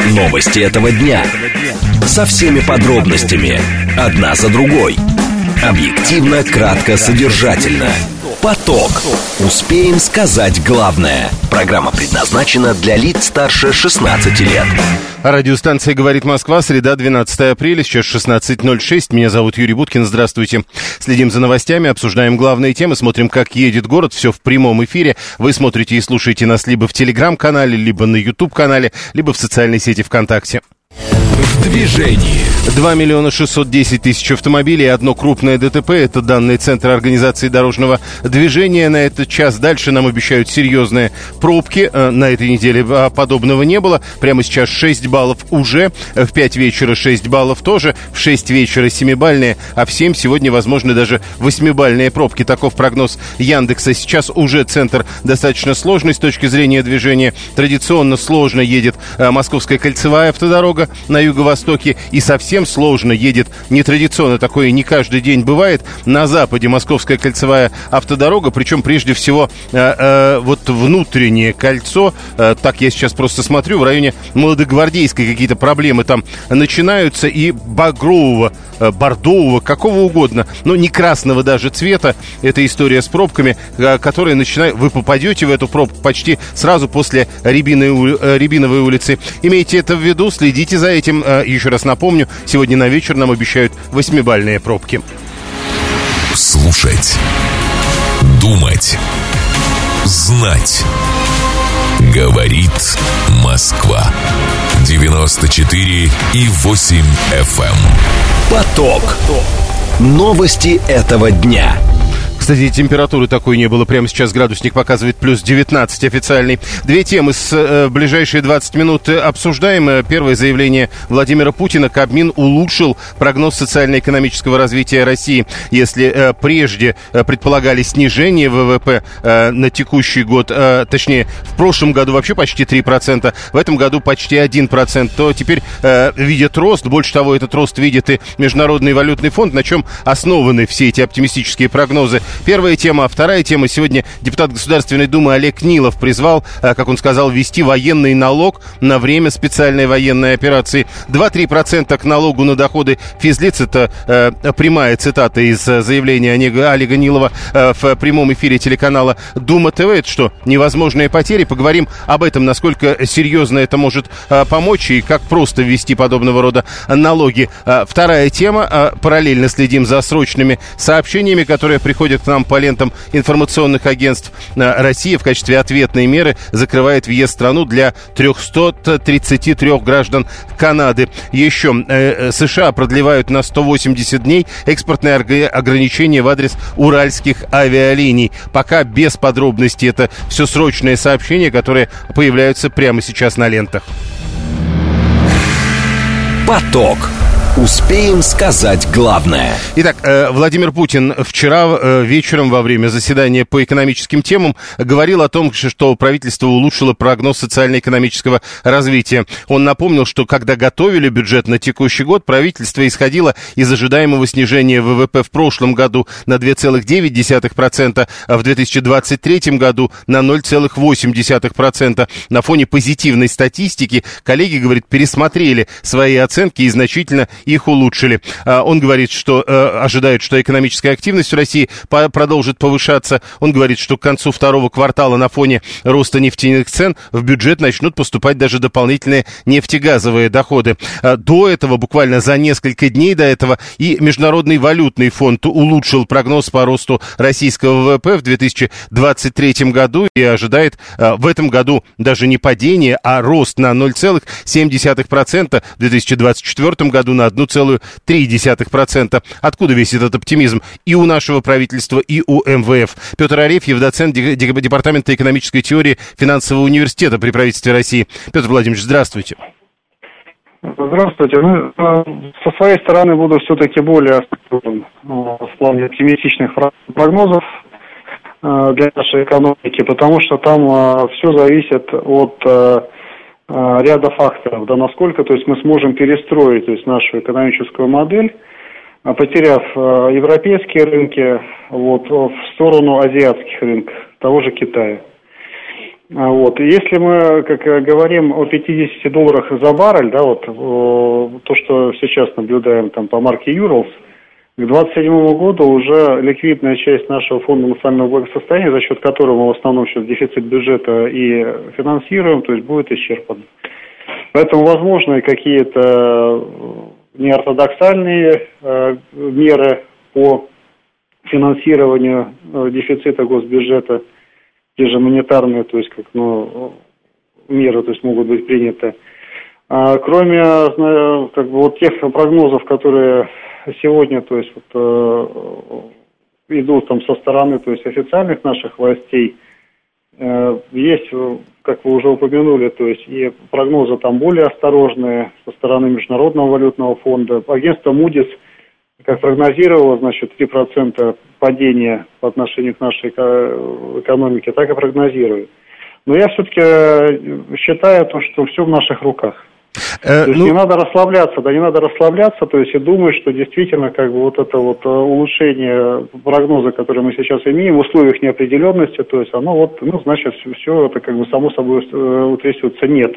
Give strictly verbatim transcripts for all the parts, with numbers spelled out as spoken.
Новости этого дня. Со всеми подробностями. Одна за другой. Объективно, кратко, содержательно. Поток. Успеем сказать главное. Программа предназначена для лиц старше шестнадцати лет. Радиостанция «Говорит Москва», среда, двенадцатое апреля, сейчас шестнадцать ноль шесть. Меня зовут Юрий Буткин, здравствуйте. Следим за новостями, обсуждаем главные темы, смотрим, как едет город, все в прямом эфире. Вы смотрите и слушаете нас либо в Телеграм-канале, либо на Ютуб-канале, либо в социальной сети ВКонтакте. В движении. два миллиона шестьсот десять тысяч автомобилей и одно крупное ДТП. Это данные Центра организации дорожного движения. На этот час дальше нам обещают серьезные пробки. На этой неделе подобного не было. Прямо сейчас шесть баллов уже. В пять вечера шесть баллов тоже. В шесть вечера семибалльные. А в семь сегодня, возможно, даже восьмибалльные пробки. Таков прогноз Яндекса. Сейчас уже центр достаточно сложный с точки зрения движения. Традиционно сложно едет Московская кольцевая автодорога на юго-востоке, и совсем сложно едет нетрадиционно, такое не каждый день бывает, на западе Московская кольцевая автодорога, причем прежде всего э, э, вот внутреннее кольцо, э, так я сейчас просто смотрю, в районе Молодогвардейской какие-то проблемы там начинаются, и багрового, э, бордового, какого угодно, но не красного даже цвета, эта история с пробками, э, которая начинает, вы попадете в эту пробку почти сразу после Рябиновой, э, Рябиновой улицы. Имейте это в виду, следите за этим. Еще раз напомню, сегодня на вечер нам обещают восьмибалльные пробки. Слушать, думать, знать. Говорит Москва. девяносто четыре и восемь эф эм. Поток. Новости этого дня. Кстати, температуры такой не было. Прямо сейчас градусник показывает плюс девятнадцать официальный. Две темы с э, ближайшие двадцать минут обсуждаем. Первое заявление Владимира Путина. Кабмин улучшил прогноз социально-экономического развития России. Если э, прежде э, предполагали снижение ВВП э, на текущий год, э, точнее, в прошлом году вообще почти три процента, в этом году почти один процент, то теперь э, видят рост. Больше того, этот рост видит и Международный валютный фонд, на чем основаны все эти оптимистические прогнозы. Первая тема. Вторая тема. Сегодня депутат Государственной Думы Олег Нилов призвал, как он сказал, ввести военный налог на время специальной военной операции. два-три процента к налогу на доходы физлиц. Это э, прямая цитата из заявления Олега Нилова э, в прямом эфире телеканала Дума ТВ. Это что, невозможные потери? Поговорим об этом, насколько серьезно это может э, помочь и как просто ввести подобного рода налоги. Э, вторая тема. Э, параллельно следим за срочными сообщениями, которые приходят к нам по лентам информационных агентств. Россия в качестве ответной меры закрывает въезд в страну для триста тридцать три граждан Канады. Еще э, США продлевают на сто восемьдесят дней экспортные ограничения в адрес уральских авиалиний. Пока без подробностей. Это все срочные сообщения, которые появляются прямо сейчас на лентах. Поток. Успеем сказать главное. Итак, э, Владимир Путин вчера э, вечером во время заседания по экономическим темам говорил о том, что правительство улучшило прогноз социально-экономического развития. Он напомнил, что когда готовили бюджет на текущий год, правительство исходило из ожидаемого снижения ВВП в прошлом году на два целых девять десятых процента, а в две тысячи двадцать третьем году на ноль целых восемь десятых процента. На фоне позитивной статистики коллеги, говорит, пересмотрели свои оценки и значительно их улучшили. Он говорит, что э, ожидает, что экономическая активность в России по- продолжит повышаться. Он говорит, что к концу второго квартала на фоне роста нефтяных цен в бюджет начнут поступать даже дополнительные нефтегазовые доходы. До этого, буквально за несколько дней до этого, и Международный валютный фонд улучшил прогноз по росту российского ВВП в две тысячи двадцать третьем году и ожидает э, в этом году даже не падение, а рост на ноль целых семь десятых процента, в две тысячи двадцать четвёртом году на одну целую три десятых процента. Откуда весь этот оптимизм и у нашего правительства, и у эм вэ эф? Петр Арефьев, доцент Департамента экономической теории Финансового университета при правительстве России. Петр Владимирович, здравствуйте. Здравствуйте. Ну, со своей стороны буду все-таки более осторожен в плане оптимистичных прогнозов для нашей экономики, потому что там все зависит от ряда факторов, да, насколько, то есть мы сможем перестроить, то есть нашу экономическую модель, потеряв европейские рынки, вот, в сторону азиатских рынков, того же Китая. Вот. Если мы, как говорим, о пятидесяти долларах за баррель, да, вот то, что сейчас наблюдаем там по марке Urals, к двадцать седьмому году уже ликвидная часть нашего фонда национального благосостояния, за счет которого мы в основном сейчас дефицит бюджета и финансируем, то есть будет исчерпан. Поэтому возможны какие-то неортодоксальные э, меры по финансированию э, дефицита госбюджета, те же монетарные, то есть как, ну, меры, то есть могут быть приняты. А, кроме как бы, вот тех прогнозов, которые сегодня, то есть вот, э, идут там со стороны, то есть официальных наших властей, э, есть, как вы уже упомянули, то есть и прогнозы там более осторожные со стороны Международного валютного фонда. Агентство Moody's, как прогнозировало, значит, три процента падения по отношению к нашей экономике, так и прогнозирует. Но я все-таки считаю, то, что все в наших руках. Э, то есть ну... не надо расслабляться, да, не надо расслабляться, то есть и думать, что действительно как бы вот это вот улучшение прогноза, который мы сейчас имеем в условиях неопределенности, то есть оно вот, ну, значит, все, все это как бы само собой утрясется. Нет.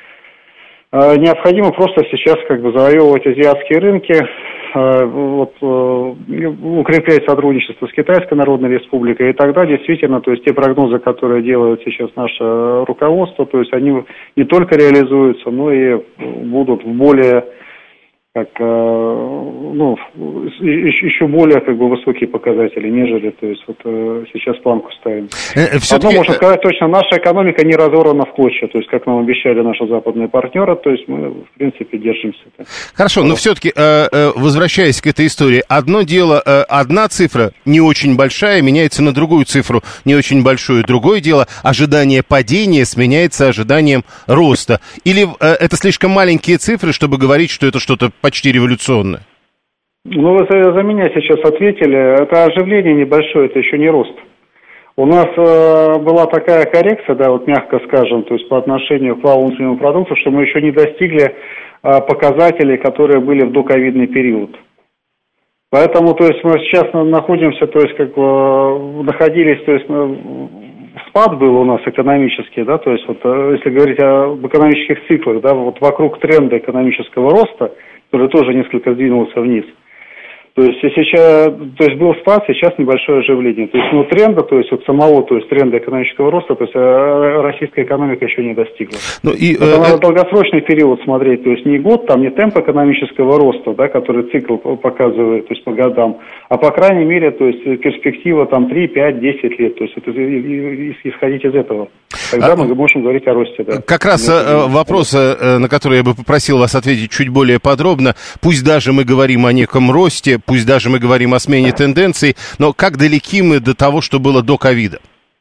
Необходимо просто сейчас как бы завоевывать азиатские рынки, вот, укреплять сотрудничество с Китайской Народной Республикой, и тогда действительно, то есть те прогнозы, которые делает сейчас наше руководство, то есть они не только реализуются, но и будут в более, как, ну, еще более как бы высокие показатели, нежели, то есть вот сейчас планку ставим. Одно можно сказать точно, наша экономика не разорвана в клочья, то есть как нам обещали наши западные партнеры, то есть мы в принципе держимся. Хорошо, но все-таки возвращаясь к этой истории, одно дело, одна цифра не очень большая меняется на другую цифру не очень большую, другое дело, ожидание падения сменяется ожиданием роста. Или это слишком маленькие цифры, чтобы говорить, что это что-то почти революционное? Ну, вы за, за меня сейчас ответили. Это оживление небольшое, это еще не рост. У нас э, была такая коррекция, да, вот мягко скажем, то есть по отношению к валовому внутреннему продукту, что мы еще не достигли э, показателей, которые были в доковидный период. Поэтому, то есть мы сейчас находимся, то есть как бы находились, то есть спад был у нас экономический, да, то есть вот если говорить об экономических циклах, да, вот вокруг тренда экономического роста, который тоже несколько сдвинулся вниз. То есть сейчас, то есть был спад, сейчас небольшое оживление. То есть, ну, тренда, то есть вот самого, то есть тренда экономического роста, то есть российская экономика еще не достигла. Ну, и, это э, надо э... долгосрочный период смотреть, то есть не год, там не темп экономического роста, да, который цикл показывает, то есть по годам, а по крайней мере, то есть перспектива там три, пять, десять лет, то есть это, исходить из этого. Тогда а, мы можем говорить о росте, да. Как раз э, вопрос, э, на который я бы попросил вас ответить чуть более подробно. Пусть даже мы говорим о неком росте, пусть даже мы говорим о смене тенденций, но как далеки мы до того, что было до ковида?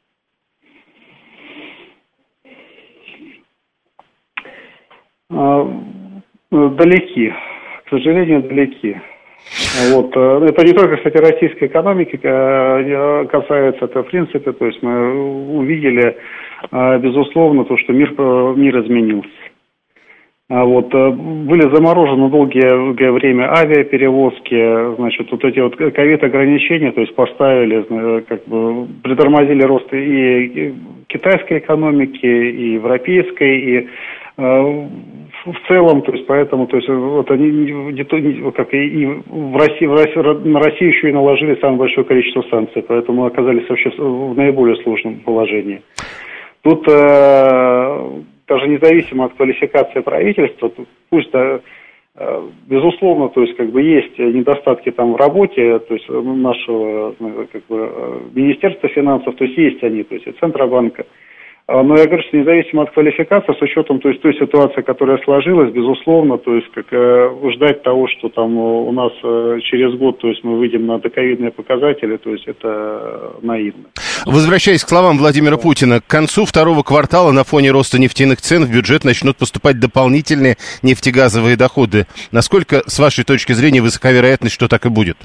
Далеки, к сожалению, далеки. Вот. Это не только, кстати, российской экономики касается, это в принципе, то есть мы увидели, безусловно, то, что мир, мир изменился. Вот, были заморожены долгое время авиаперевозки, значит, вот эти вот ковид-ограничения, то есть поставили, как бы, притормозили рост и китайской экономики, и европейской, и в целом, то есть поэтому, то есть вот они не то, не, как и в России, в России, на Россию еще и наложили самое большое количество санкций, поэтому мы оказались вообще в наиболее сложном положении. Тут э, даже независимо от квалификации правительства, пусть да, безусловно, то есть как бы есть недостатки там в работе, то есть нашего как бы Министерства финансов, то есть есть они, то есть и Центробанка. Но я говорю, что независимо от квалификации, с учетом то есть, той ситуации, которая сложилась, безусловно, то есть как, э, ждать того, что там у нас э, через год, то есть мы выйдем на доковидные показатели, то есть это наивно. Возвращаясь к словам Владимира Путина, к концу второго квартала на фоне роста нефтяных цен в бюджет начнут поступать дополнительные нефтегазовые доходы. Насколько, с вашей точки зрения, высока вероятность, что так и будет?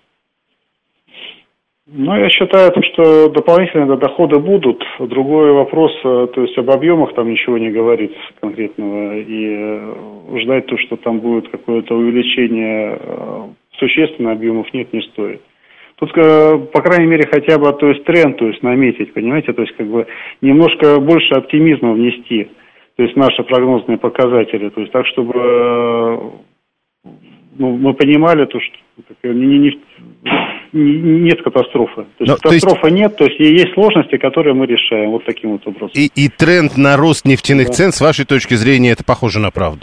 Ну, я считаю, что дополнительные доходы будут. Другой вопрос, то есть об объемах там ничего не говорится конкретного. И ждать то, что там будет какое-то увеличение существенных объемов, нет, не стоит. Тут, по крайней мере, хотя бы, то есть тренд, то есть наметить, понимаете, то есть как бы немножко больше оптимизма внести, то есть наши прогнозные показатели, то есть так, чтобы ну, мы понимали, то, что не, не, не, нет катастрофы. То есть Но, катастрофы то есть... нет, то есть есть сложности, которые мы решаем вот таким вот образом. И, и тренд на рост нефтяных да. цен, с вашей точки зрения, это похоже на правду?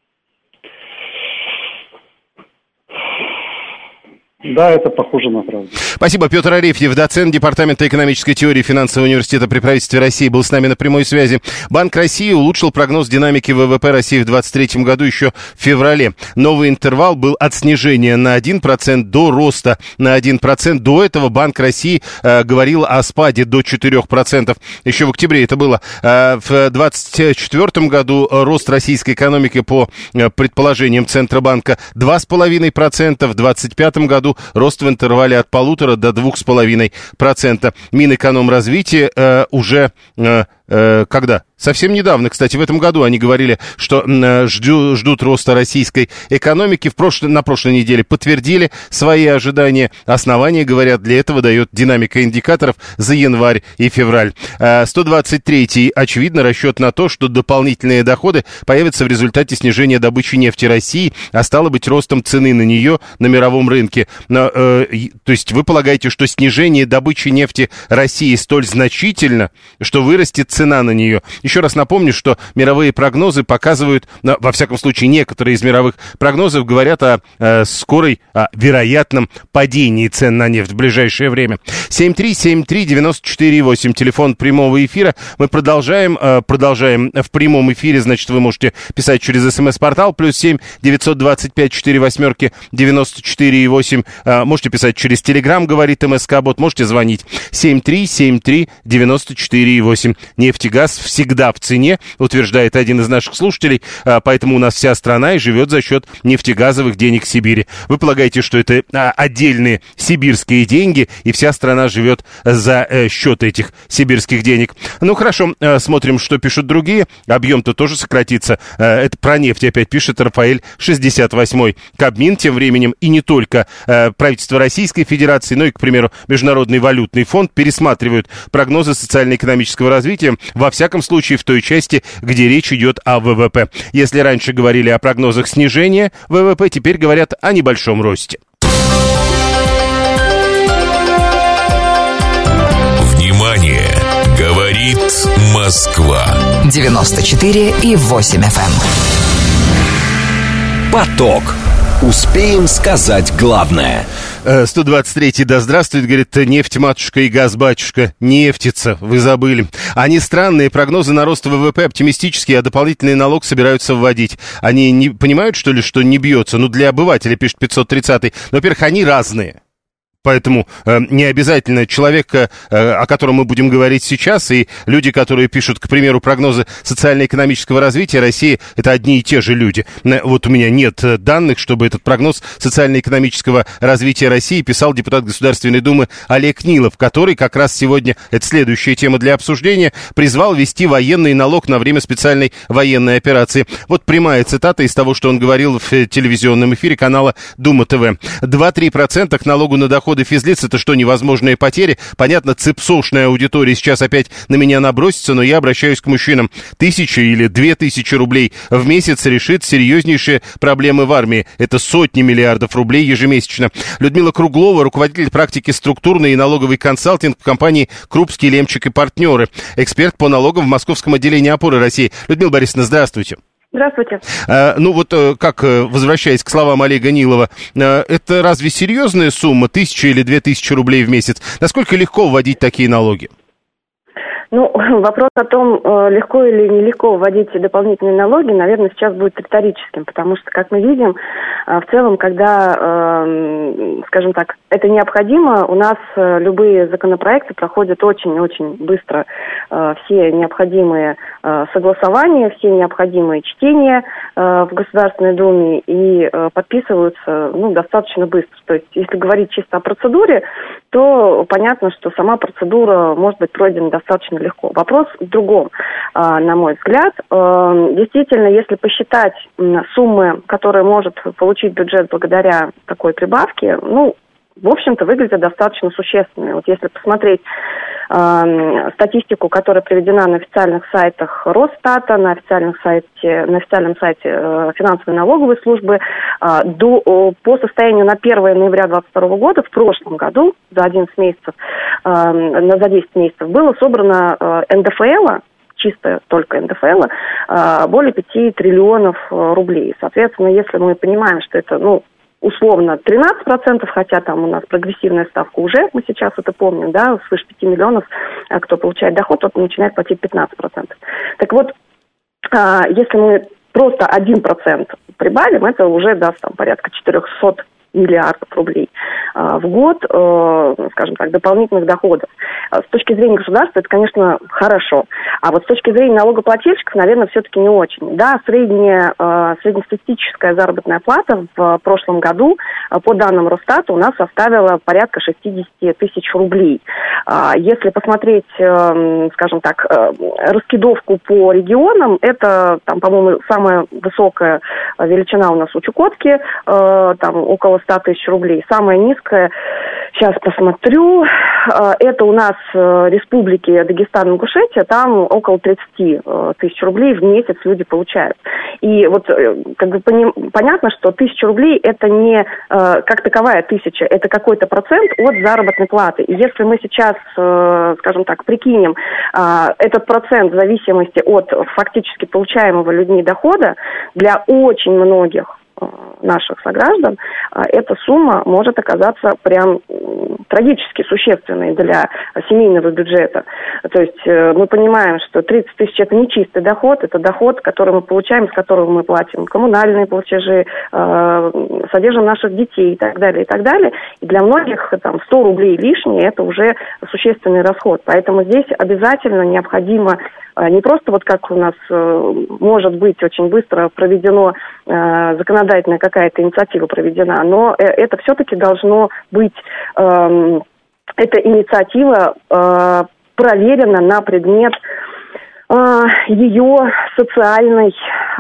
Да, это похоже на правду. Спасибо. Петр Арефьев, доцент Департамента экономической теории Финансового университета при правительстве России, был с нами на прямой связи. Банк России улучшил прогноз динамики ВВП России в двадцать третьем году еще в феврале. Новый интервал был от снижения на один процент до роста на один процент. До этого Банк России э, говорил о спаде до четырех процентов. Еще в октябре это было. Э, в двадцать четвёртом году рост российской экономики по э, предположениям Центробанка два с половиной процента. В двадцать пятом году рост в интервале от полутора до двух с половиной процента. Минэкономразвития э, уже э, э, когда? Совсем недавно, кстати, в этом году они говорили, что э, ждю, ждут роста российской экономики. В прошлой, на прошлой неделе подтвердили свои ожидания. Основания, говорят, для этого дает динамика индикаторов за январь и февраль. Э, сто двадцать третий, очевидно, расчет на то, что дополнительные доходы появятся в результате снижения добычи нефти России, а стало быть ростом цены на нее на мировом рынке. Но, э, то есть вы полагаете, что снижение добычи нефти России столь значительно, что вырастет цена на нее? Еще раз напомню, что мировые прогнозы показывают, ну, во всяком случае, некоторые из мировых прогнозов говорят о э, скорой, о вероятном падении цен на нефть в ближайшее время. семь три семь три девяносто четыре восемь, телефон прямого эфира. Мы продолжаем, э, продолжаем в прямом эфире, значит, вы можете писать через смс-портал, плюс семь девятьсот двадцать пять четыре восьмерки девяносто четыре восемь. Э, можете писать через телеграм, говорит МСК-бот, можете звонить семь три семь три девяносто четыре восемь. Нефть и газ всегда в цене, утверждает один из наших слушателей, поэтому у нас вся страна и живет за счет нефтегазовых денег Сибири. Вы полагаете, что это отдельные сибирские деньги, и вся страна живет за счет этих сибирских денег? Ну, хорошо, смотрим, что пишут другие. Объем-то тоже сократится. Это про нефть опять пишет Рафаэль шестьдесят восьмой. Кабмин тем временем, и не только правительство Российской Федерации, но и, к примеру, Международный валютный фонд пересматривают прогнозы социально-экономического развития, во всяком случае, в той части, где речь идет о ВВП. Если раньше говорили о прогнозах снижения ВВП, теперь говорят о небольшом росте. Внимание! Говорит Москва. девяносто четыре и восемь эф эм. Поток. Успеем сказать главное. сто двадцать третий, да здравствует, говорит, нефть, матушка, и газ, батюшка. Нефтица, вы забыли. Они странные, прогнозы на рост ВВП оптимистические, а дополнительный налог собираются вводить. Они не понимают, что ли, что не бьется? Ну, для обывателя, пишет пятьсот тридцатый. Но, во-первых, они разные. Поэтому э, не обязательно человек, э, о котором мы будем говорить сейчас, и люди, которые пишут, к примеру, прогнозы социально-экономического развития России, это одни и те же люди. Вот у меня нет данных, чтобы этот прогноз социально-экономического развития России писал депутат Государственной Думы Олег Нилов, который как раз сегодня, это следующая тема для обсуждения, призвал ввести военный налог на время специальной военной операции. Вот прямая цитата из того, что он говорил в телевизионном эфире канала Дума ТВ. два-три процента к налогу на доход физлиц, это что, невозможные потери? Понятно, цепсошная аудитория сейчас опять на меня набросится, но я обращаюсь к мужчинам. Тысяча или две тысячи рублей в месяц решит серьезнейшие проблемы в армии. Это сотни миллиардов рублей ежемесячно. Людмила Круглова, руководитель практики структурный и налоговый консалтинг в компании «Крупский, Лемчик и партнеры». Эксперт по налогам в Московском отделении «Опоры России». Людмила Борисовна, здравствуйте. Здравствуйте. А, ну вот как, возвращаясь к словам Олега Нилова, это разве серьезная сумма, тысяча или две тысячи рублей в месяц? Насколько легко вводить такие налоги? Ну, вопрос о том, легко или нелегко вводить дополнительные налоги, наверное, сейчас будет риторическим, потому что, как мы видим, в целом, когда, скажем так, это необходимо, у нас любые законопроекты проходят очень-очень быстро, все необходимые согласования, все необходимые чтения в Государственной Думе и подписываются, ну, достаточно быстро. То есть, если говорить чисто о процедуре, то понятно, что сама процедура может быть пройдена достаточно легко. Вопрос в другом, на мой взгляд. Действительно, если посчитать суммы, которые может получить бюджет благодаря такой прибавке, ну, в общем-то, выглядят достаточно существенными. Вот если посмотреть э, статистику, которая приведена на официальных сайтах Росстата, на, официальных сайте, на официальном сайте э, финансовой налоговой службы, э, до, э, по состоянию на первое ноября двадцать второго года, в прошлом году, за одиннадцать месяцев, э, за десять месяцев, было собрано э, эн дэ эф эл, чисто только эн дэ эф эл, э, более пяти триллионов рублей. Соответственно, если мы понимаем, что это, ну, условно тринадцать процентов, хотя там у нас прогрессивная ставка уже, мы сейчас это помним, да, свыше пяти миллионов, кто получает доход, тот начинает платить пятнадцать процентов. Так вот, если мы просто один процент прибавим, это уже даст там порядка четыреста миллиардов рублей в год, скажем так, дополнительных доходов. С точки зрения государства это, конечно, хорошо. А вот с точки зрения налогоплательщиков, наверное, все-таки не очень. Да, средняя, среднестатистическая заработная плата в прошлом году, по данным Росстата, у нас составила порядка шестьдесят тысяч рублей. Если посмотреть, скажем так, раскидовку по регионам, это, там, по-моему, самая высокая величина у нас у Чукотки, там около ста тысяч рублей. Самая низкая, сейчас посмотрю, это у нас республики Дагестан и Ингушетия, там около тридцать тысяч рублей в месяц люди получают. И вот как бы понятно, что тысяча рублей это не как таковая тысяча, это какой-то процент от заработной платы. И если мы сейчас, скажем так, прикинем этот процент в зависимости от фактически получаемого людьми дохода, для очень многих наших сограждан, эта сумма может оказаться прям трагически существенной для семейного бюджета. То есть мы понимаем, что тридцать тысяч это не чистый доход, это доход, который мы получаем, с которого мы платим коммунальные платежи, содержим наших детей и так далее, и так далее. И для многих там сто рублей лишние это уже существенный расход. Поэтому здесь обязательно необходимо не просто вот как у нас может быть очень быстро проведено, законодательная какая-то инициатива проведена, но это все-таки должно быть, эта инициатива проверена на предмет ее социальной,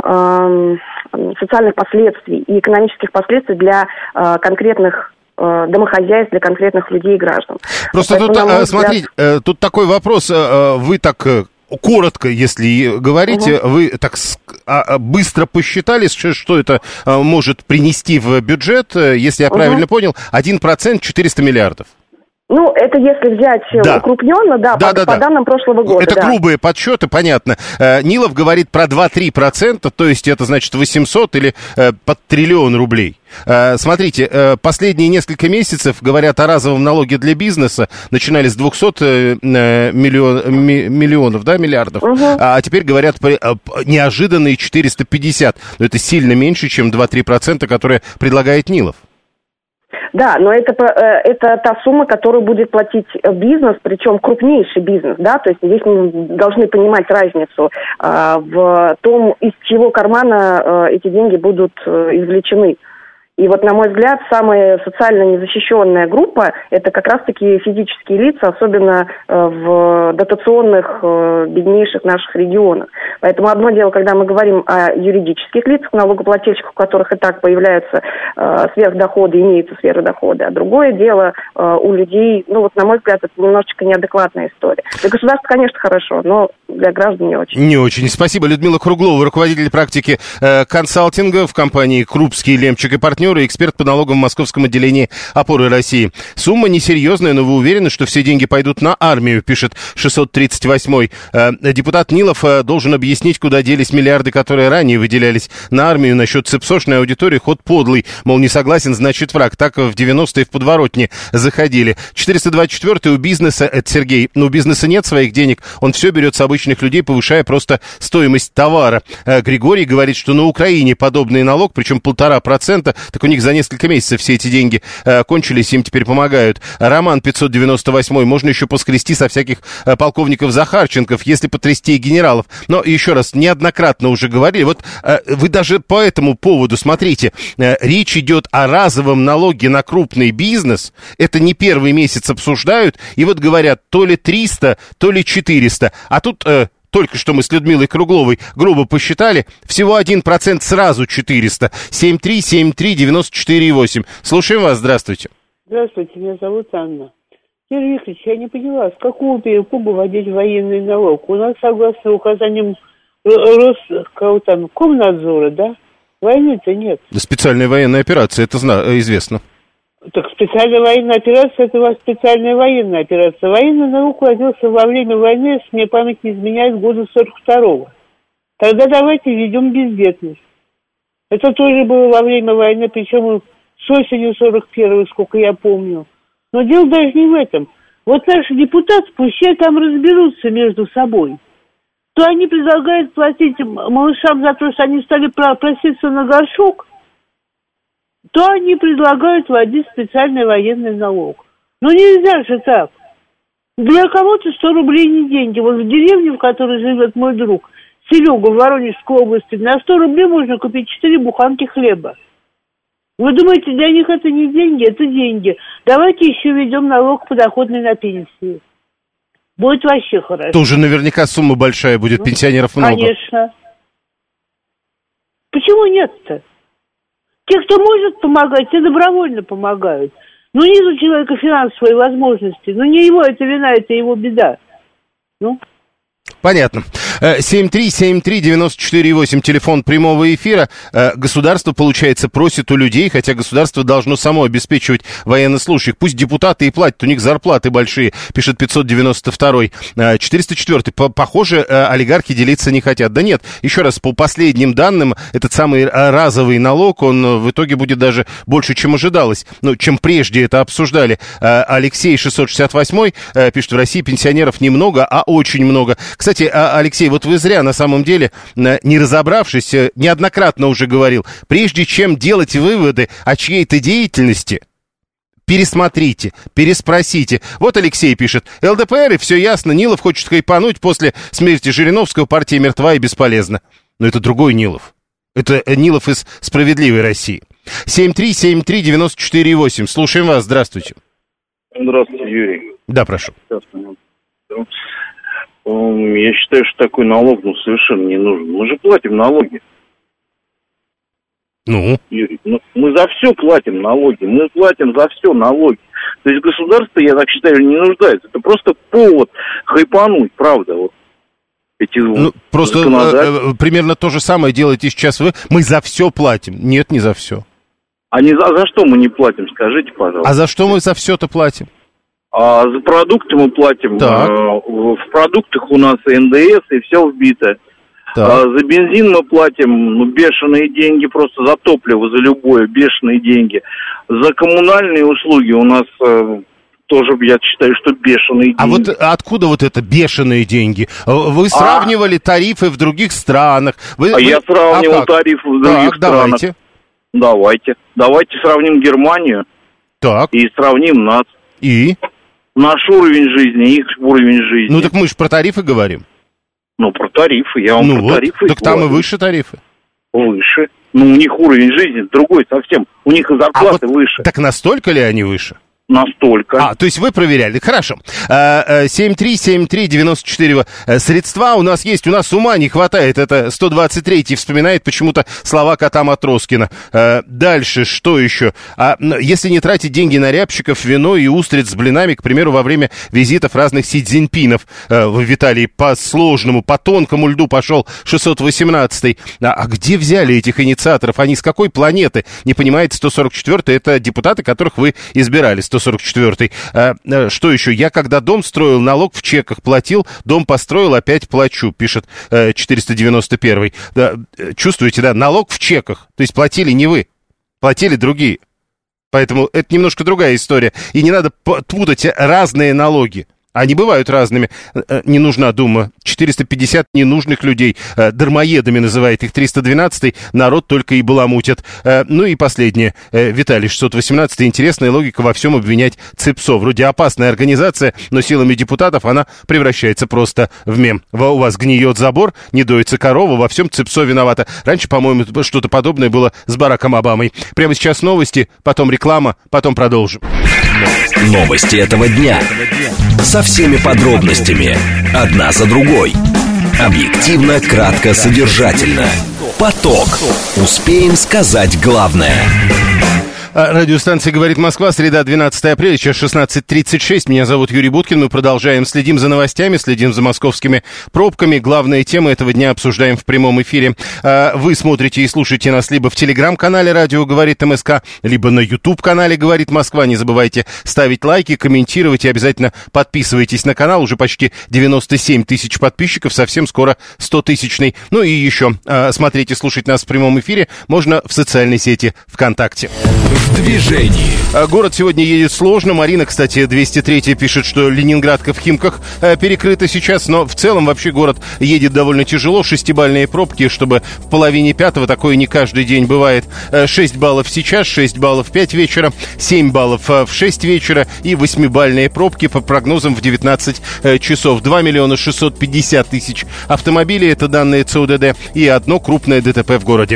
социальных последствий и экономических последствий для конкретных домохозяйств, для конкретных людей и граждан. Просто тут, взгляд... смотрите, тут такой вопрос, вы так... Коротко, если говорите, угу. Вы так быстро посчитали, что это может принести в бюджет, если я угу. правильно понял, один процент четыреста миллиардов. Ну, это если взять да. укрупненно, да, да, по, да, по да. данным прошлого года. Это да. грубые подсчеты, понятно. Нилов говорит про два-три процента, то есть это значит восемьсот или под триллион рублей. Смотрите, последние несколько месяцев говорят о разовом налоге для бизнеса, начинали с двухсот миллион, миллионов, да, миллиардов, угу. а теперь говорят неожиданные четыреста пятьдесят. Но это сильно меньше, чем два-три процента, которые предлагает Нилов. Да, но это, это та сумма, которую будет платить бизнес, причем крупнейший бизнес, да, то есть здесь мы должны понимать разницу э, в том, из чьего кармана э, эти деньги будут э, извлечены. И вот, на мой взгляд, самая социально незащищенная группа – это как раз-таки физические лица, особенно в дотационных, беднейших наших регионах. Поэтому одно дело, когда мы говорим о юридических лицах, налогоплательщиках, у которых и так появляются сверхдоходы, имеются сверхдоходы, а другое дело у людей, ну вот, на мой взгляд, это немножечко неадекватная история. Для государства, конечно, хорошо, но для граждан не очень. Не очень. Спасибо. Людмила Круглова, руководитель практики э, консалтинга в компании «Крупский, Лемчик и партнеры», эксперт по налогам в московском отделении «Опоры России». Сумма несерьезная, но вы уверены, что все деньги пойдут на армию, пишет шестьсот тридцать восьмой. Э, депутат Нилов э, должен объяснить, куда делись миллиарды, которые ранее выделялись на армию. Насчет цепсошной аудитории ход подлый. Мол, не согласен, значит враг. Так в девяностые в подворотне заходили. четыреста двадцать четвёртый у бизнеса, это Сергей. Но у бизнеса нет своих денег, он все берет с обычных людей, повышая просто стоимость товара. Григорий говорит, что на Украине подобный налог, причем полтора процента, так у них за несколько месяцев все эти деньги кончились, им теперь помогают. Роман пятьсот девяносто восьмой, можно еще поскрести со всяких полковников Захарченков, если потрясти генералов. Но еще раз, неоднократно уже говорили, вот вы даже по этому поводу, смотрите, речь идет о разовом налоге на крупный бизнес, это не первый месяц обсуждают, и вот говорят, то ли триста, то ли четыреста, а тут... Только что мы с Людмилой Кругловой грубо посчитали, всего один процент сразу четыреста. семь три семь три девяносто четыре восемь. Слушаем вас, здравствуйте. Здравствуйте, меня зовут Анна. Юрий Викторович, я не поняла, с какого перепугу вводить военный налог? У нас, согласно указаниям Рос, кого там, Комнадзора, да? Войны-то нет. Специальная военная операция, это зна- известно. Так специальная военная операция, это у вас специальная военная операция. Военный налог вводился во время войны, если мне память не изменяет, года сорок второго. Тогда давайте введем безбедность. Это тоже было во время войны, причем с осени сорок первого, сколько я помню. Но дело даже не в этом. Вот наши депутаты, пусть там разберутся между собой. То они предлагают платить малышам за то, что они стали проситься на горшок, то они предлагают вводить специальный военный налог. Ну нельзя же так. Для кого-то сто рублей не деньги. Вот в деревне, в которой живет мой друг, Серега, в Воронежской области, на сто рублей можно купить четыре буханки хлеба. Вы думаете, для них это не деньги? Это деньги. Давайте еще введем налог подоходный на пенсии. Будет вообще хорошо. Тоже наверняка сумма большая будет, ну, пенсионеров много. Конечно. Почему нет-то? Те, кто может помогать, те добровольно помогают. Ну, нет у человека финансовой возможности. Ну, не его это вина, это его беда. Ну... Понятно. семь три семь три девять четыре восемь, телефон прямого эфира. Государство, получается, просит у людей, хотя государство должно само обеспечивать военнослужащих. Пусть депутаты и платят, у них зарплаты большие, пишет пятьсот девяносто второй. четыреста четвёртый. Похоже, олигархи делиться не хотят. Да нет, еще раз, по последним данным, этот самый разовый налог, он в итоге будет даже больше, чем ожидалось, ну, чем прежде это обсуждали. Алексей шестьсот шестьдесят восемь пишет, в России пенсионеров немного, а очень много. Кстати, Алексей, вот вы зря, на самом деле, не разобравшись, неоднократно уже говорил, прежде чем делать выводы о чьей-то деятельности, пересмотрите, переспросите. Вот Алексей пишет, ЛДПР, и все ясно, Нилов хочет хайпануть после смерти Жириновского, партия мертва и бесполезна. Но это другой Нилов. Это Нилов из «Справедливой России». семь три семь три девять четыре восемь. Слушаем вас, здравствуйте. Здравствуйте, Юрий. Да, прошу. Я считаю, что такой налог, ну, совершенно не нужен. Мы же платим налоги. Ну? Юрий, ну, мы за все платим налоги. Мы платим за все налоги. То есть государство, я так считаю, не нуждается. Это просто повод хайпануть, правда, вот. Эти ну, просто э, примерно то же самое делаете сейчас вы. Мы за все платим. Нет, не за все. А не за, за что мы не платим, скажите, пожалуйста. А за что мы за все-то платим? А за продукты мы платим, а, в продуктах у нас эн дэ эс и все вбито. А, за бензин мы платим, ну, бешеные деньги, просто за топливо, за любое, бешеные деньги. За коммунальные услуги у нас а, тоже, я считаю, что бешеные деньги. А вот откуда вот это бешеные деньги? Вы сравнивали а... тарифы в других странах. Вы, а вы... я сравнивал а тарифы в других так, странах. Давайте. Давайте. Давайте сравним Германию так. и сравним нас. И? Наш уровень жизни, их уровень жизни. Ну так мы же про тарифы говорим. Ну, про тарифы, я вам ну про вот. тарифы Так говорю. там и выше тарифы. Выше. Ну, у них уровень жизни другой совсем. У них и зарплаты а вот выше. Так настолько ли они выше? Настолько. А, то есть вы проверяли. Хорошо. семь три семь три девять четыре. Средства у нас есть, у нас ума не хватает. Это сто двадцать третий вспоминает почему-то слова кота Матроскина. Дальше, что еще? А если не тратить деньги на рябчиков, вино и устриц с блинами, к примеру, во время визитов разных Си Цзиньпинов в Италии, по сложному, по тонкому льду пошел шестьсот восемнадцатый. А, а где взяли этих инициаторов? Они с какой планеты? Не понимаете, сто сорок четвёртый это депутаты, которых вы избирали. сто сорок четвёртый. А, что еще? Я когда дом строил, налог в чеках платил, дом построил, опять плачу, пишет э, четыреста девяносто первый. Да, чувствуете, да, налог в чеках. То есть платили не вы, платили другие. Поэтому это немножко другая история. И не надо путать разные налоги. Они бывают разными. Не нужна дума. четыреста пятьдесят ненужных людей. Дармоедами называет их. триста двенадцатый народ только и баламутит. Ну и последнее. Виталий шестьсот восемнадцатый. Интересная логика во всем обвинять ЦИПСО. Вроде опасная организация, но силами депутатов она превращается просто в мем. У вас гниет забор, не доится корова, во всем ЦИПСО виновата. Раньше, по-моему, что-то подобное было с Бараком Обамой. Прямо сейчас новости, потом реклама, потом продолжим. Новости этого дня. Со всеми подробностями. Одна за другой. Объективно, кратко, содержательно. Поток. Успеем сказать главное. Радиостанция «Говорит Москва», среда, двенадцатое апреля, сейчас шестнадцать тридцать шесть. Меня зовут Юрий Буткин. Мы продолжаем, следим за новостями, следим за московскими пробками. Главные темы этого дня обсуждаем в прямом эфире. Вы смотрите и слушаете нас либо в телеграм-канале «Радио говорит МСК», либо на ютуб-канале «Говорит Москва». Не забывайте ставить лайки, комментировать и обязательно подписывайтесь на канал. Уже почти девяносто семь тысяч подписчиков, совсем скоро сто-тысячный. Ну и еще смотреть и слушать нас в прямом эфире можно в социальной сети ВКонтакте. В движении. Город сегодня едет сложно. Марина, кстати, двести три пишет, что Ленинградка в Химках э, перекрыта сейчас, но в целом вообще город едет довольно тяжело. Шестибалльные пробки, чтобы в половине пятого, такое не каждый день бывает. шесть баллов сейчас, шесть баллов в пять вечера, семь баллов в шесть вечера и восьмибалльные пробки по прогнозам в девятнадцать часов. два миллиона шестьсот пятьдесят тысяч автомобилей, это данные ЦУДД, и одно крупное ДТП в городе.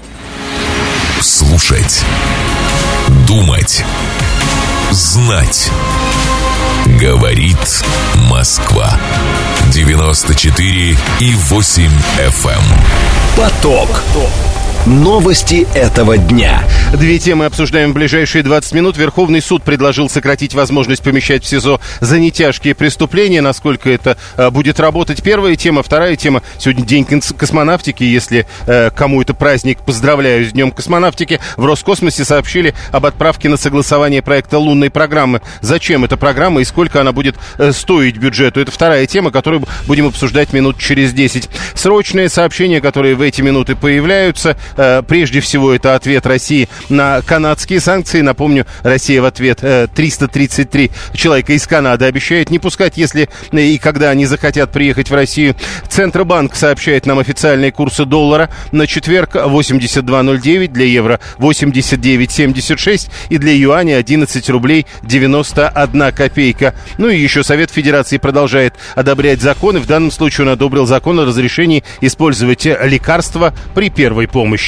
Слушать. Думать. Знать. Говорит Москва. девяносто четыре и восемь эф эм. Поток. Новости этого дня. Две темы обсуждаем в ближайшие двадцать минут. Верховный суд предложил сократить возможность помещать в СИЗО за нетяжкие преступления. Насколько это э, будет работать? Первая тема. Вторая тема. Сегодня день космонавтики. Если э, кому это праздник, поздравляю с Днем космонавтики. В Роскосмосе сообщили об отправке на согласование проекта лунной программы. Зачем эта программа и сколько она будет э, стоить бюджету? Это вторая тема, которую будем обсуждать минут через десять. Срочные сообщения, которые в эти минуты появляются. Прежде всего, это ответ России на канадские санкции. Напомню, Россия в ответ триста тридцать три человека из Канады обещает не пускать, если и когда они захотят приехать в Россию. Центробанк сообщает нам официальные курсы доллара на четверг: восемьдесят два ноль девять, для евро восемьдесят девять семьдесят шесть и для юаня одиннадцать рублей девяносто одна копейка. Ну и еще Совет Федерации продолжает одобрять законы. В данном случае он одобрил закон о разрешении использовать лекарства при первой помощи.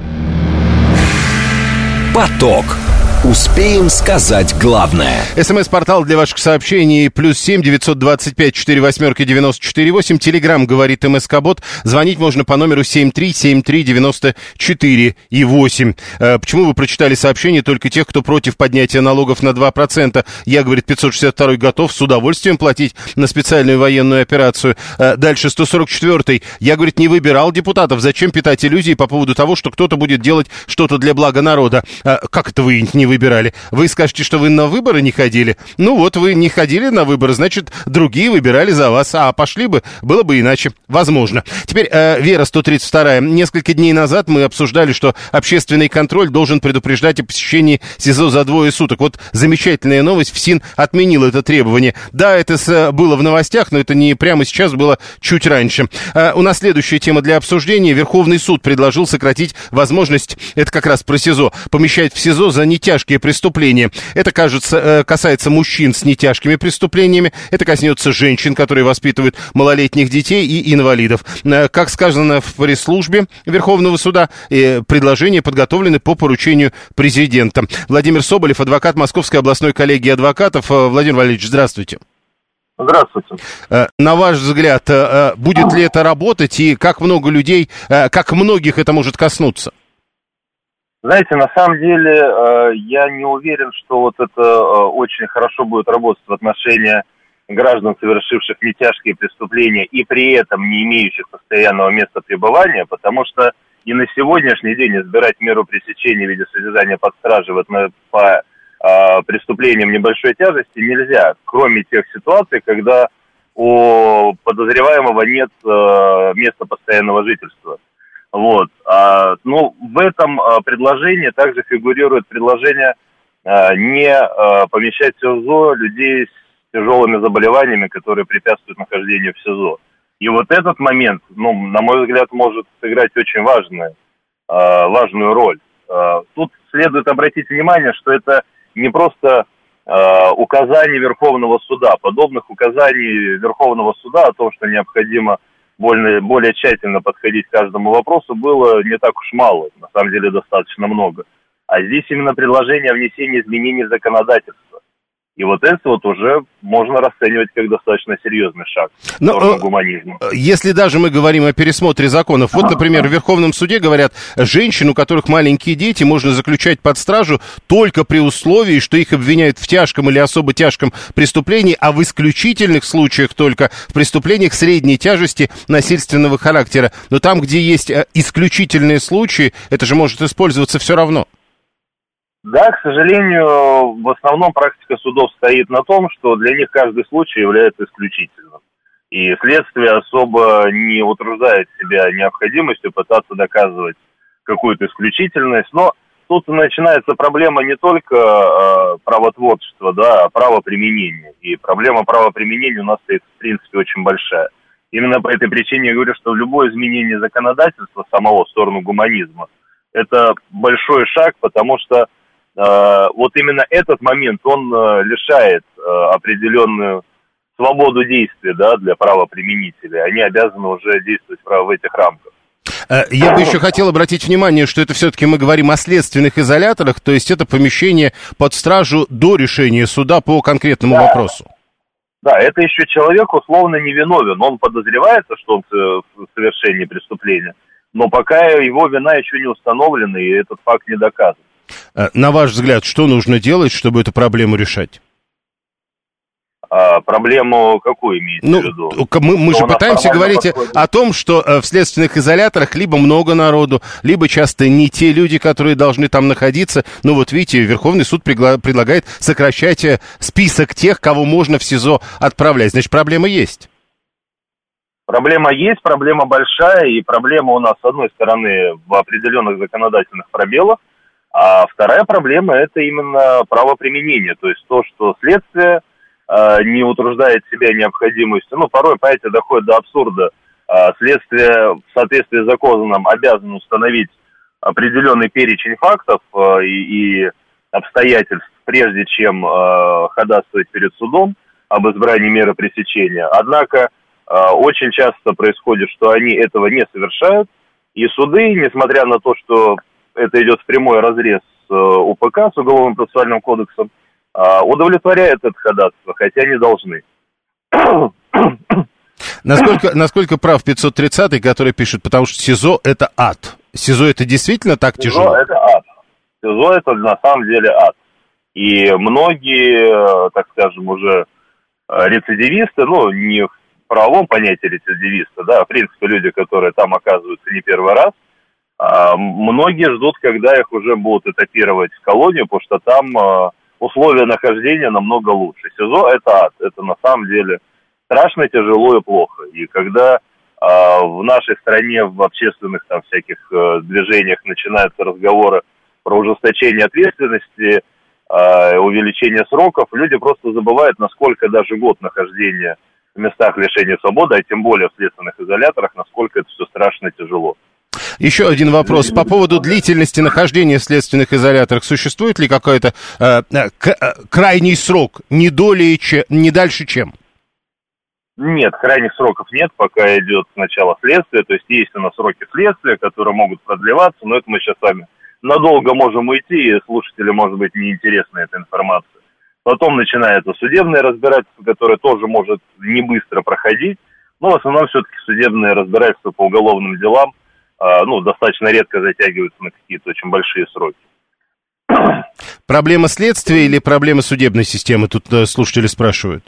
Поток. Успеем сказать главное. СМС-портал для ваших сообщений плюс семь девятьсот двадцать пять сорок восемь девяносто четыре восемь. Телеграм говорит МСК-бот. Звонить можно по номеру семь три семь три девяносто четыре и восемь. Э, почему вы прочитали сообщение только тех, кто против поднятия налогов на два процента? Я, говорит, пятьсот шестьдесят второй готов с удовольствием платить на специальную военную операцию. Э, дальше сто сорок четвёртый. Я, говорит, не выбирал депутатов. Зачем питать иллюзии по поводу того, что кто-то будет делать что-то для блага народа? Э, как это вы не выбирали? Выбирали. Вы скажете, что вы на выборы не ходили. Ну вот, вы не ходили на выборы, значит, другие выбирали за вас. А пошли бы, было бы иначе. Возможно. Теперь э, Вера, сто тридцать вторая. Несколько дней назад мы обсуждали, что общественный контроль должен предупреждать о посещении СИЗО за двое суток. Вот замечательная новость. ФСИН отменил это требование. Да, это с, было в новостях, но это не прямо сейчас, было чуть раньше. Э, у нас следующая тема для обсуждения. Верховный суд предложил сократить возможность, это как раз про СИЗО, помещать в СИЗО за нетяжкие преступления. Это, кажется, касается мужчин с нетяжкими преступлениями. Это коснется женщин, которые воспитывают малолетних детей, и инвалидов. Как сказано в пресс-службе Верховного суда, предложения подготовлены по поручению президента. Владимир Соболев, адвокат Московской областной коллегии адвокатов. Владимир Валерьевич, здравствуйте. Здравствуйте. На ваш взгляд, будет ли это работать и как много людей, как многих это может коснуться? Знаете, на самом деле, я не уверен, что вот это очень хорошо будет работать в отношении граждан, совершивших нетяжкие преступления и при этом не имеющих постоянного места пребывания, потому что и на сегодняшний день избирать меру пресечения в виде содержания под стражей вот по преступлениям небольшой тяжести нельзя, кроме тех ситуаций, когда у подозреваемого нет места постоянного жительства. Вот. А, ну, в этом а, предложении также фигурирует предложение а, не а, помещать в СИЗО людей с тяжелыми заболеваниями, которые препятствуют нахождению в СИЗО. И вот этот момент, ну, на мой взгляд, может сыграть очень важную, а, важную роль. А, тут следует обратить внимание, что это не просто а, указание Верховного суда. Подобных указаний Верховного суда о том, что необходимо Более, более тщательно подходить к каждому вопросу, было не так уж мало, на самом деле достаточно много. А здесь именно предложение о внесении изменений в законодательство. И вот это вот уже можно расценивать как достаточно серьезный шаг в сторону гуманизма. Если даже мы говорим о пересмотре законов, вот, например, в Верховном суде говорят, женщин, у которых маленькие дети, можно заключать под стражу только при условии, что их обвиняют в тяжком или особо тяжком преступлении, а в исключительных случаях только в преступлениях средней тяжести насильственного характера. Но там, где есть исключительные случаи, это же может использоваться все равно. Да, к сожалению, в основном практика судов стоит на том, что для них каждый случай является исключительным. И следствие особо не утруждает себя необходимостью пытаться доказывать какую-то исключительность. Но тут начинается проблема не только э, правотворчества, да, а правоприменения. И проблема правоприменения у нас стоит, в принципе, очень большая. Именно по этой причине я говорю, что любое изменение законодательства самого в сторону гуманизма – это большой шаг, потому что Uh, вот именно этот момент, он uh, лишает uh, определенную свободу действия, да, для правоприменителей. Они обязаны уже действовать в этих рамках. Я бы еще хотел обратить внимание, что это все-таки мы говорим о следственных изоляторах, то есть это помещение под стражу до решения суда по конкретному да. вопросу. Да, это еще человек условно невиновен. Он подозревается, что он в совершении преступления, но пока его вина еще не установлена, и этот факт не доказан. На ваш взгляд, что нужно делать, чтобы эту проблему решать? А, проблему какую имеете ну, в виду? Мы, мы же пытаемся говорить подходит. О том, что в следственных изоляторах либо много народу, либо часто не те люди, которые должны там находиться. Ну вот видите, Верховный суд пригла- предлагает сокращать список тех, кого можно в СИЗО отправлять. Значит, проблема есть. Проблема есть, проблема большая, и проблема у нас, с одной стороны, в определенных законодательных пробелах, а вторая проблема – это именно правоприменение, то есть то, что следствие э, не утруждает себя необходимостью, ну, порой, понимаете, доходит до абсурда. Э, следствие в соответствии с законом обязано установить определенный перечень фактов э, и, и обстоятельств, прежде чем э, ходатайствовать перед судом об избрании меры пресечения. Однако э, очень часто происходит, что они этого не совершают, и суды, несмотря на то, что это идет в прямой разрез с УПК, с Уголовным процессуальным кодексом, удовлетворяют это ходатайство, хотя не должны. Насколько, насколько прав пятьсот тридцатый, который пишет, потому что СИЗО – это ад. СИЗО – это действительно так СИЗО тяжело? СИЗО – это ад. СИЗО – это на самом деле ад. И многие, так скажем, уже рецидивисты, ну, не в правовом понятии рецидивиста, да, а в принципе люди, которые там оказываются не первый раз, А, многие ждут, когда их уже будут этапировать в колонию, потому что там а, условия нахождения намного лучше. СИЗО – это ад, это на самом деле страшно, тяжело и плохо. И когда а, в нашей стране в общественных там всяких а, движениях начинаются разговоры про ужесточение ответственности, а, увеличение сроков, люди просто забывают, насколько даже год нахождения в местах лишения свободы, а тем более в следственных изоляторах, насколько это все страшно тяжело. Еще один вопрос. По поводу длительности нахождения в следственных изоляторах. Существует ли какой-то э, к, крайний срок, не, долей, че, не дальше чем? Нет, крайних сроков нет, пока идет сначала следствие. То есть есть у нас сроки следствия, которые могут продлеваться, но это мы сейчас с вами надолго можем уйти, и слушателю может быть неинтересна эта информация. Потом начинается судебное разбирательство, которое тоже может не быстро проходить, но в основном все-таки судебное разбирательство по уголовным делам ну, достаточно редко затягиваются на какие-то очень большие сроки. Проблема следствия или проблема судебной системы? Тут слушатели спрашивают.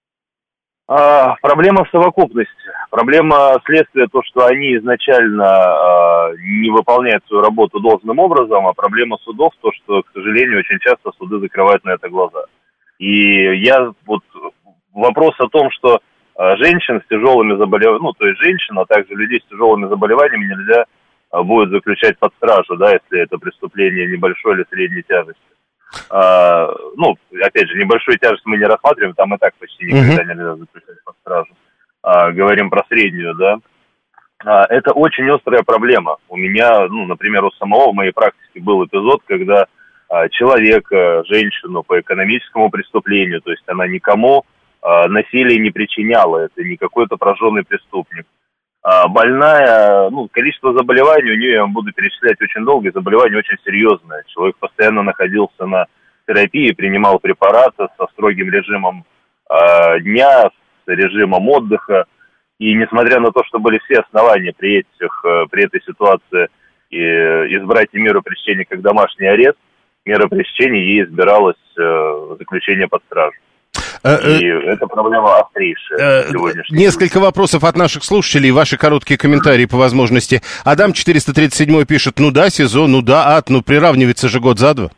А, проблема в совокупности. Проблема следствия то, что они изначально а, не выполняют свою работу должным образом, а проблема судов то, что, к сожалению, очень часто суды закрывают на это глаза. И я вот вопрос о том, что женщин с тяжелыми заболеваниями, ну, то есть женщин, а также людей с тяжелыми заболеваниями нельзя будет заключать под стражу, да, если это преступление небольшой или средней тяжести. А, ну, опять же, небольшую тяжесть мы не рассматриваем, там и так почти никогда uh-huh. нельзя заключать под стражу. А, говорим про среднюю, да. А, это очень острая проблема. У меня, ну, например, у самого в моей практике был эпизод, когда а, человека, женщину по экономическому преступлению, то есть она никому насилие не причиняла, это не какой-то прожженный преступник. А больная, ну, количество заболеваний у нее, я вам буду перечислять очень долго, заболевание очень серьезное. Человек постоянно находился на терапии, принимал препараты со строгим режимом э, дня, с режимом отдыха. И несмотря на то, что были все основания при, этих, э, при этой ситуации и, избрать ей меру пресечения как домашний арест, мера пресечения ей избиралась э, заключение под стражу. И эта проблема острейшая сегодня. Несколько вопросов от наших слушателей, ваши короткие комментарии по возможности. Адам четыреста тридцать семь пишет, ну да, СИЗО, ну да, ад, ну приравнивается же год за два.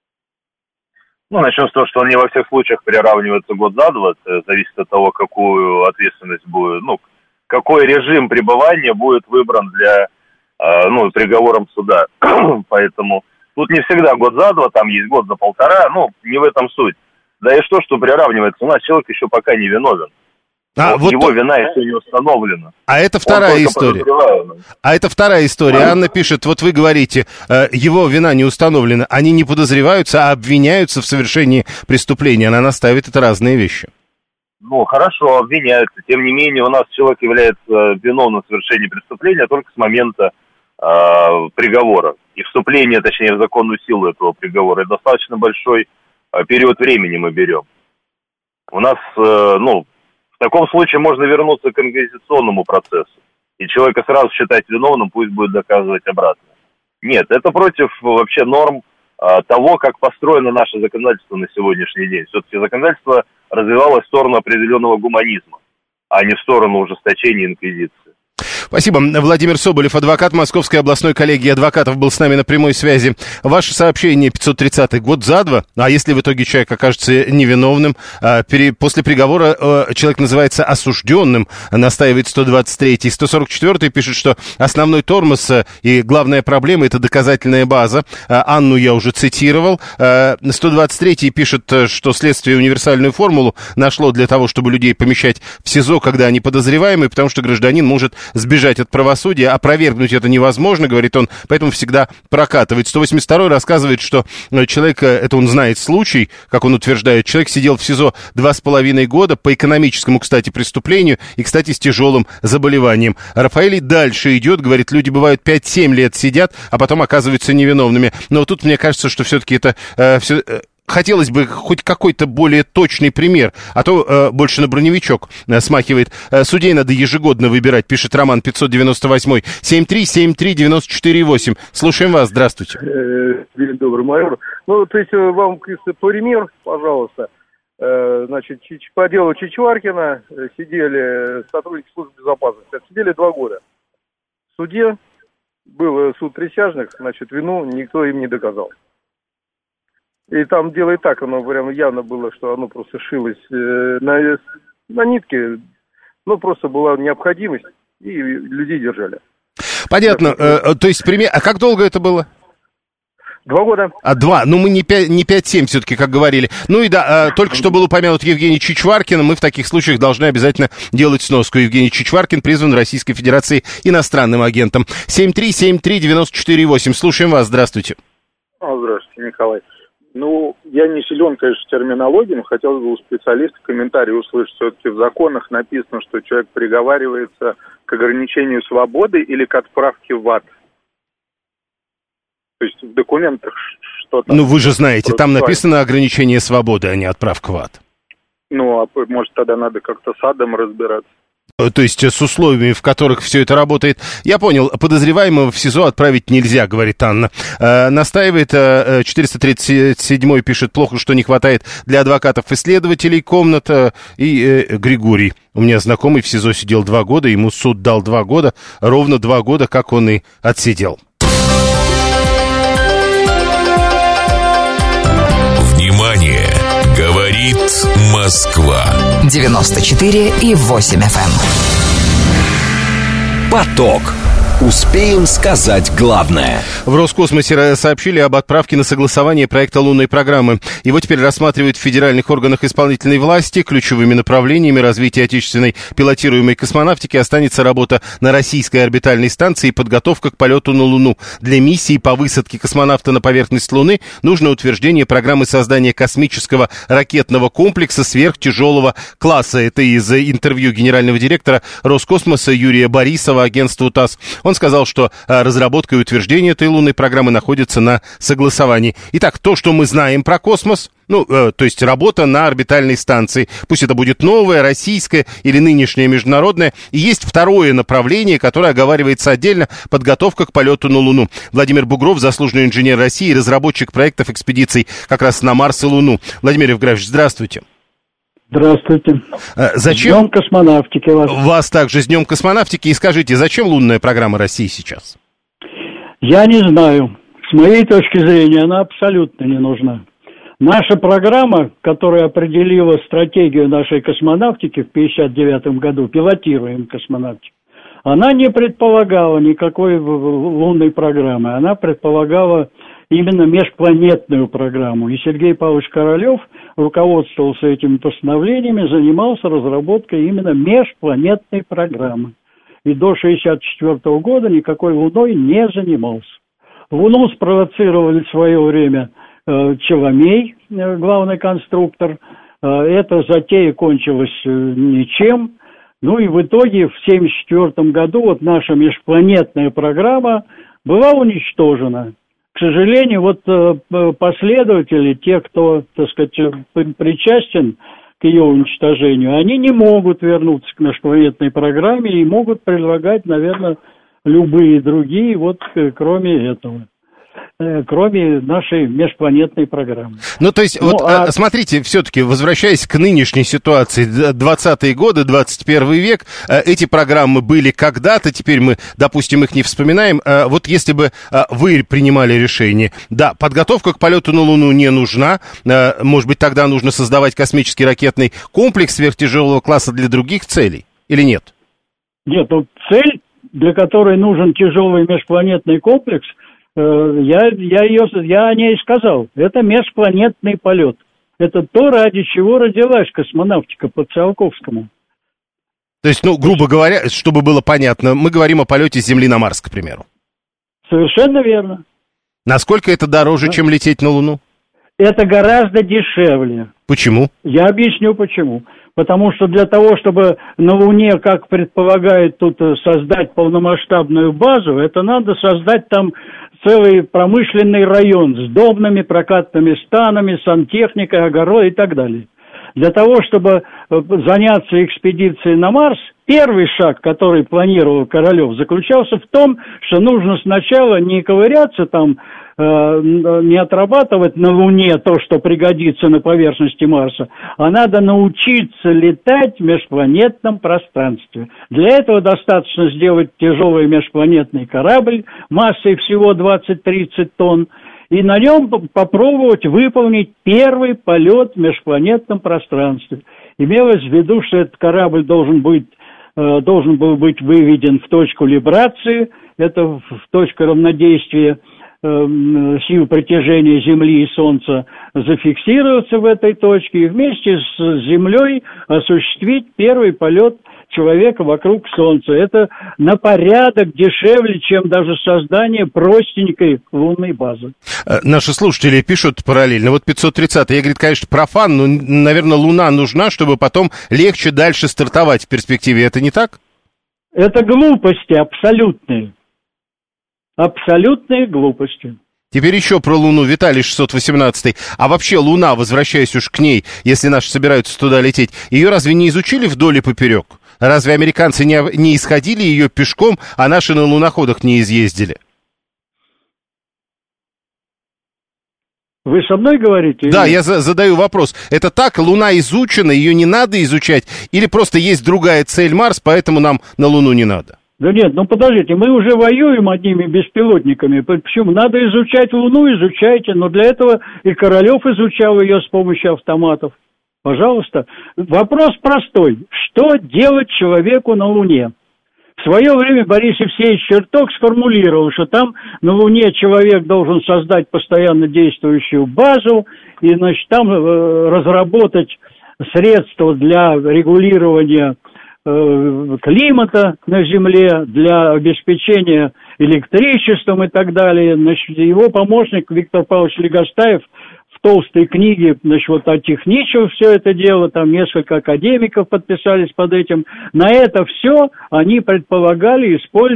Ну, начнем с того, что он не во всех случаях приравнивается год за два. Это зависит от того, какую ответственность будет, ну, какой режим пребывания будет выбран для, ну, приговором суда. Поэтому тут не всегда год за два, там есть год за полтора, ну, не в этом суть. Да и что, что приравнивается? У нас человек еще пока не виновен. А, вот его то... вина еще не установлена. А это вторая история. А это вторая история. Анна пишет, вот вы говорите, э, его вина не установлена. Они не подозреваются, а обвиняются в совершении преступления. Она настаивает, это разные вещи. Ну, хорошо, обвиняются. Тем не менее, у нас человек является виновным в совершении преступления только с момента э, приговора. И вступления, точнее, в законную силу этого приговора. Это достаточно большой период времени мы берем. У нас, э, ну, в таком случае можно вернуться к инквизиционному процессу. И человека сразу считать виновным, пусть будет доказывать обратно. Нет, это против вообще норм э, того, как построено наше законодательство на сегодняшний день. Все-таки законодательство развивалось в сторону определенного гуманизма, а не в сторону ужесточения инквизиции. Спасибо. Владимир Соболев, адвокат Московской областной коллегии адвокатов, был с нами на прямой связи. Ваше сообщение пятьсот тридцатый год за два, а если в итоге человек окажется невиновным, после приговора человек называется осужденным, настаивает сто двадцать третий. сто сорок четвёртый пишет, что основной тормоз и главная проблема — это доказательная база. Анну я уже цитировал. сто двадцать третий пишет, что следствие универсальную формулу нашло для того, чтобы людей помещать в СИЗО, когда они подозреваемые, потому что гражданин может сбежать от правосудия, опровергнуть это невозможно, говорит он, поэтому всегда прокатывает. сто восемьдесят второй рассказывает, что человек, это он знает случай, как он утверждает, человек сидел в СИЗО два с половиной года по экономическому, кстати, преступлению и, кстати, с тяжелым заболеванием. Рафаэль дальше идет, говорит, люди бывают пять-семь лет сидят, а потом оказываются невиновными. Но тут мне кажется, что все-таки это э, все... Хотелось бы хоть какой-то более точный пример, а то э, больше на броневичок э, смахивает. Э, судей надо ежегодно выбирать, пишет Роман пятьсот девяносто восемь. семь три семь три девять четыре восемь. Слушаем вас, здравствуйте. День добрый, майор. Ну, то есть вам пример, пожалуйста. Э, значит, по делу Чичваркина сидели сотрудники службы безопасности, сидели два года. В суде был суд присяжных, значит, вину никто им не доказал. И там дело и так, оно прям явно было, что оно просто шилось э, на, на нитке. Ну, просто была необходимость, и людей держали. Понятно. Э, то есть, пример... А как долго это было? Два года. А два. Ну, мы не пять, не пять-семь все-таки, как говорили. Ну и да, э, только что был упомянут Евгений Чичваркин. Мы в таких случаях должны обязательно делать сноску. Евгений Чичваркин призван Российской Федерацией иностранным агентом. семь три семь три девять четыре восемь. Слушаем вас. Здравствуйте. О, здравствуйте, Николай. Ну, я не силен, конечно, в терминологии, но хотел бы у специалиста комментарий услышать. Все-таки в законах написано, что человек приговаривается к ограничению свободы или к отправке в ад. То есть в документах что-то... Ну, вы же знаете, там написано ограничение свободы, а не отправка в ад. Ну, а может, тогда надо как-то с адом разбираться. То есть с условиями, в которых все это работает. Я понял, подозреваемого в СИЗО отправить нельзя, говорит Анна. Э, настаивает, э, четыреста тридцать семь пишет, плохо, что не хватает для адвокатов-исследователей комната. И э, Григорий, у меня знакомый в СИЗО сидел два года, ему суд дал два года, ровно два года, как он и отсидел. Внимание! Говорит Москва. девяносто четыре и восемь эф эм. Поток. Успеем сказать главное. В Роскосмосе сообщили об отправке на согласование проекта лунной программы. Его теперь рассматривают в федеральных органах исполнительной власти. Ключевыми направлениями развития отечественной пилотируемой космонавтики останется работа на российской орбитальной станции и подготовка к полету на Луну. Для миссии по высадке космонавта на поверхность Луны нужно утверждение программы создания космического ракетного комплекса сверхтяжелого класса. Это из интервью генерального директора Роскосмоса Юрия Борисова агентству ТАСС. Он сказал, что разработка и утверждение этой лунной программы находятся на согласовании. Итак, то, что мы знаем про космос, ну, э, то есть работа на орбитальной станции, пусть это будет новая, российская или нынешняя международная. И есть второе направление, которое оговаривается отдельно, подготовка к полету на Луну. Владимир Бугров, заслуженный инженер России, разработчик проектов экспедиций как раз на Марс и Луну. Владимир Евграфович, здравствуйте. Здравствуйте. А, зачем? С Днем космонавтики вас. Вас также с Днем космонавтики. И скажите, зачем лунная программа России сейчас? Я не знаю. С моей точки зрения, она абсолютно не нужна. Наша программа, которая определила стратегию нашей космонавтики в пятьдесят девятом году, пилотируем космонавтику, она не предполагала никакой лунной программы. Она предполагала именно межпланетную программу. И Сергей Павлович Королев руководствовался этими постановлениями, занимался разработкой именно межпланетной программы. И до шестьдесят четвёртого года никакой Луной не занимался. Луну спровоцировали в свое время Челомей, главный конструктор. Эта затея кончилась ничем. Ну и в итоге в семьдесят четвёртом году вот наша межпланетная программа была уничтожена. К сожалению, вот последователи, те, кто, так сказать, причастен к ее уничтожению, они не могут вернуться к межпланетной программе и могут предлагать, наверное, любые другие, вот кроме этого. Кроме нашей межпланетной программы. Ну, то есть, ну, вот, а... смотрите, все-таки, возвращаясь к нынешней ситуации, двадцатые годы, двадцать первый век, эти программы были когда-то, теперь мы, допустим, их не вспоминаем. Вот если бы вы принимали решение, да, подготовка к полету на Луну не нужна, может быть, тогда нужно создавать космический ракетный комплекс сверхтяжелого класса для других целей, или нет? Нет, ну, цель, для которой нужен тяжелый межпланетный комплекс, Я, я, ее, я о ней сказал. Это межпланетный полет. Это то, ради чего родилась космонавтика по Циолковскому. То есть, ну, грубо говоря, чтобы было понятно, мы говорим о полете с Земли на Марс, к примеру. Совершенно верно. Насколько это дороже, да, чем лететь на Луну? Это гораздо дешевле. Почему? Я объясню, почему. Потому что для того, чтобы на Луне, как предполагает тут, создать полномасштабную базу, это надо создать там целый промышленный район с домными прокатными станами, сантехникой, огородом и так далее. Для того, чтобы заняться экспедицией на Марс, первый шаг, который планировал Королев, заключался в том, что нужно сначала не ковыряться там, э, не отрабатывать на Луне то, что пригодится на поверхности Марса, а надо научиться летать в межпланетном пространстве. Для этого достаточно сделать тяжелый межпланетный корабль массой всего двадцать-тридцать тонн, и на нем попробовать выполнить первый полет в межпланетном пространстве. Имелось в виду, что этот корабль должен быть, э, должен был быть выведен в точку либрации, это в точку равнодействия э, сил притяжения Земли и Солнца, зафиксироваться в этой точке и вместе с Землей осуществить первый полет человека вокруг Солнца. Это на порядок дешевле, чем даже создание простенькой лунной базы. Наши слушатели пишут параллельно. Вот пятьсот тридцатый, я, говорит, конечно, профан, но, наверное, Луна нужна, чтобы потом легче дальше стартовать в перспективе. Это не так? Это глупости абсолютные. Абсолютные глупости. Теперь еще про Луну. Виталий шестьсот восемнадцатый. А вообще Луна, возвращаясь уж к ней, если наши собираются туда лететь, ее разве не изучили вдоль и поперек? Разве американцы не, не исходили ее пешком, а наши на луноходах не изъездили? Вы со мной говорите? Да, я за- задаю вопрос. Это так? Луна изучена, ее не надо изучать? Или просто есть другая цель Марс, поэтому нам на Луну не надо? Да нет, ну подождите, мы уже воюем одними беспилотниками. Почему? Надо изучать Луну, изучайте. Но для этого и Королев изучал ее с помощью автоматов. Пожалуйста. Вопрос простой. Что делать человеку на Луне? В свое время Борис Евсеевич Черток сформулировал, что там на Луне человек должен создать постоянно действующую базу и, значит, там э, разработать средства для регулирования э, климата на Земле, для обеспечения электричеством и так далее. Значит, его помощник Виктор Павлович Легостаев в толстой книге, значит, вот отехничил все это дело, там несколько академиков подписались под этим. На это все они предполагали использовать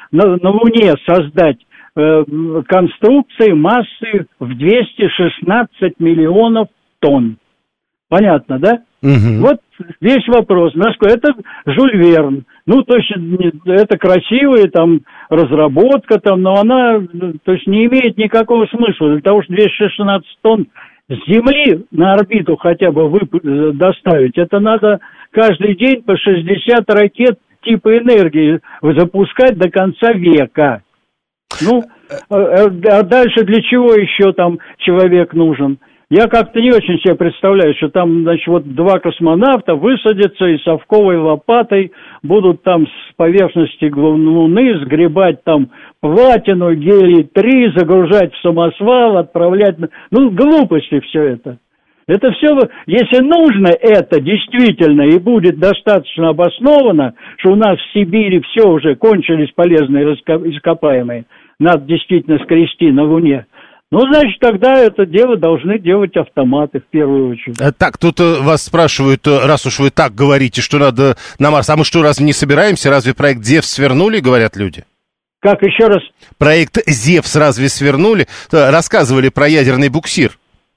на, на Луне создать э, конструкции массой в двести шестнадцать миллионов тонн. Понятно, да? Угу. Вот весь вопрос. Насколько это Жюль Верн. Ну, то есть это красивая там разработка, там, но она, то есть, не имеет никакого смысла. Для того, чтобы двести шестнадцать тонн с Земли на орбиту хотя бы вып- доставить, это надо каждый день по шестьдесят ракет типа энергии запускать до конца века. Ну, а дальше для чего еще там человек нужен? Я как-то не очень себе представляю, что там, значит, вот два космонавта высадятся и совковой лопатой будут там с поверхности Луны сгребать там платину, гелий-три, загружать в самосвал, отправлять... Ну, глупости все это. Это все, если нужно это действительно и будет достаточно обосновано, что у нас в Сибири все уже кончились полезные ископаемые, надо действительно скрести на Луне, ну, значит, тогда это дело должны делать автоматы в первую очередь. Так, тут вас спрашивают, раз уж вы так говорите, что надо на Марс, а мы что, разве не собираемся? Разве проект «Зевс» свернули, говорят люди? Как, еще раз? Проект «Зевс» разве свернули? Рассказывали про ядерный буксир.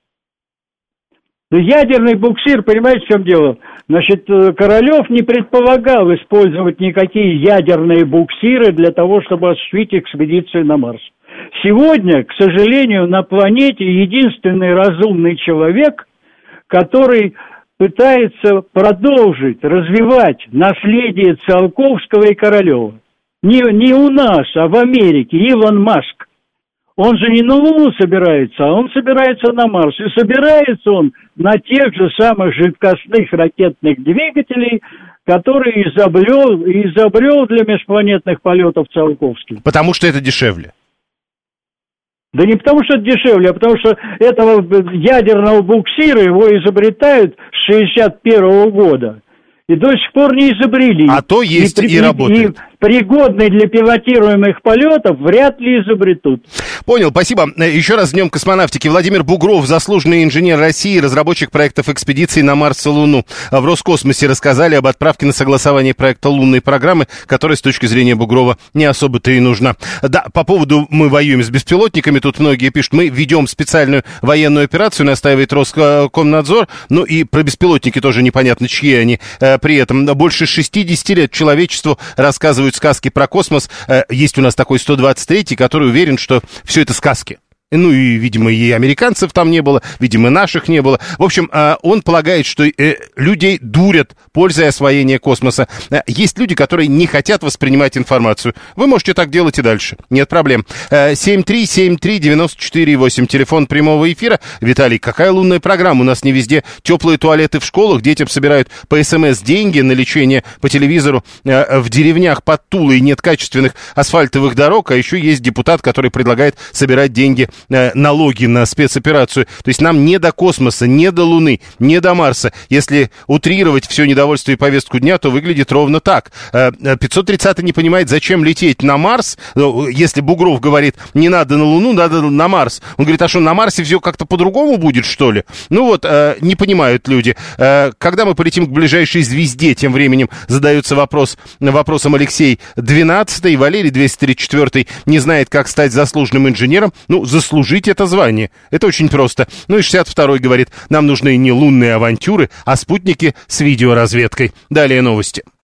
Ну, ядерный буксир, понимаете, в чем дело? Значит, Королев не предполагал использовать никакие ядерные буксиры для того, чтобы осуществить экспедицию на Марс. Сегодня, к сожалению, на планете единственный разумный человек, который пытается продолжить, развивать наследие Циолковского и Королева. Не, не у нас, а в Америке, Илон Маск. Он же не на Луну собирается, а он собирается на Марс. И собирается он на тех же самых жидкостных ракетных двигателей, которые изобрел, изобрел для межпланетных полетов Циолковский. Потому что это дешевле. Да не потому, что это дешевле, а потому, что этого ядерного буксира его изобретают с шестьдесят первого года. И до сих пор не изобрели. А то есть и, и, и работает. И пригодный для пилотируемых полетов вряд ли изобретут. Понял, спасибо. Еще раз с Днем космонавтики. Владимир Бугров, заслуженный инженер России, разработчик проектов экспедиции на Марс и Луну. В Роскосмосе рассказали об отправке на согласование проекта лунной программы, которая с точки зрения Бугрова не особо-то и нужна. Да, по поводу «мы воюем с беспилотниками», тут многие пишут, мы ведем специальную военную операцию, настаивает Роскомнадзор. Ну и про беспилотники тоже непонятно, чьи они. При этом больше шестьдесят лет человечеству рассказывают сказки про космос. Есть у нас такой сто двадцать третий, который уверен, что все это сказки. Ну и, видимо, и американцев там не было, видимо, и наших не было. В общем, он полагает, что людей дурят пользой освоения космоса. Есть люди, которые не хотят воспринимать информацию. Вы можете так делать и дальше. Нет проблем. семь три семь три девять четыре восемь. Телефон прямого эфира. Виталий, какая лунная программа? У нас не везде теплые туалеты в школах. Детям собирают по СМС деньги на лечение по телевизору. В деревнях под Тулой нет качественных асфальтовых дорог. А еще есть депутат, который предлагает собирать деньги, налоги на спецоперацию. То есть нам не до космоса, не до Луны, не до Марса. Если утрировать все недовольство и повестку дня, то выглядит ровно так. пятьсот тридцатый не понимает, зачем лететь на Марс. Если Бугров говорит, не надо на Луну, надо на Марс. Он говорит, а что, на Марсе все как-то по-другому будет, что ли? Ну вот, не понимают люди. Когда мы полетим к ближайшей звезде, тем временем задается вопрос, вопросом Алексей двенадцатый, Валерий двести тридцать четвёртый не знает, как стать заслуженным инженером. Ну, заслуженным служить это звание. Это очень просто. Ну и шестьдесят второй говорит, нам нужны не лунные авантюры, а спутники с видеоразведкой. Далее новости.